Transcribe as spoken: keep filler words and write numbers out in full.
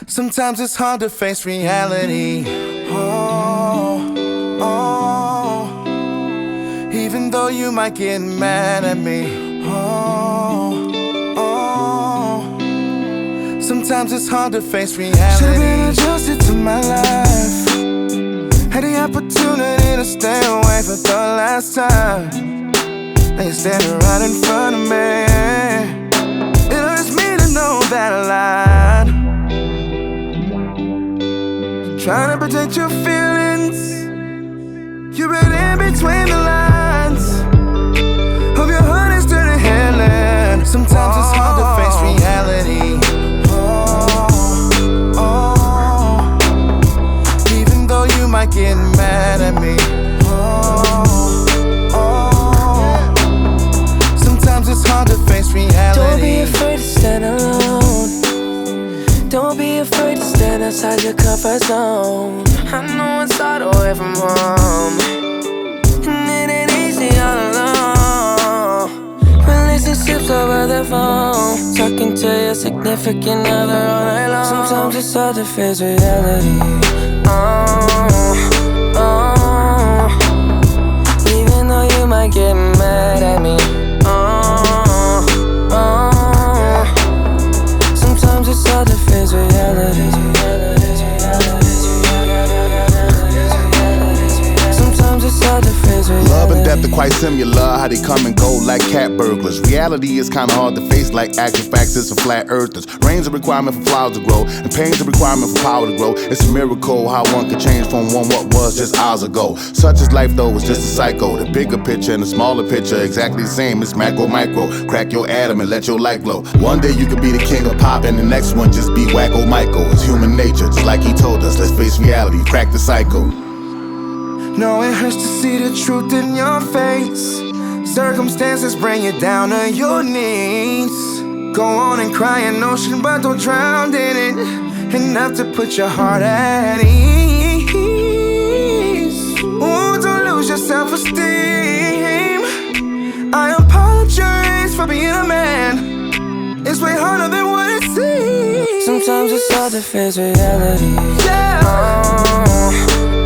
Sometimes it's hard to face reality. Oh, oh. Even though you might get mad at me. Oh, oh. Sometimes it's hard to face reality. Should've been adjusted to my life. Had the opportunity to stay away for the last time. Now you're standing right in front of me. It hurts me to know that I lied. Trying to protect your feelings. You read in between the lines. Hope your heart is turning healing. Sometimes it's hard to face reality. Oh, oh. Even though you might get mad at me. Oh, oh. Sometimes it's hard to face reality. Don't be afraid to stand alone. Don't be afraid to stand outside your comfort zone. I know it's hard away from home, and it ain't easy all alone. Relationships over the phone, talking to your significant other all night long. Sometimes it's hard to face reality. Oh, oh. Even though you might get mad at me. Oh, oh. Sometimes it's hard to face reality. Sometimes it's hard to face reality. Love and death are quite similar, how they come and go like cat burglars. Reality is kinda hard to face like actual facts, it's a flat earthers. Rain's a requirement for flowers to grow, and pain's a requirement for power to grow. It's a miracle how one could change from one what was just hours ago. Such is life though, it's just a cycle. The bigger picture and the smaller picture exactly the same, it's macro micro. Crack your atom and let your light glow. One day you could be the king of pop and the next one just be wacko Michael. It's human nature, just like he told us, let's face reality, crack the cycle. No, it hurts to see the truth in your face. Circumstances bring you down to your knees. Go on and cry an ocean, but don't drown in it. Enough to put your heart at ease. Oh, don't lose your self-esteem. I apologize for being a man. It's way harder than what it seems. Sometimes it's hard to face reality. Yeah. Oh,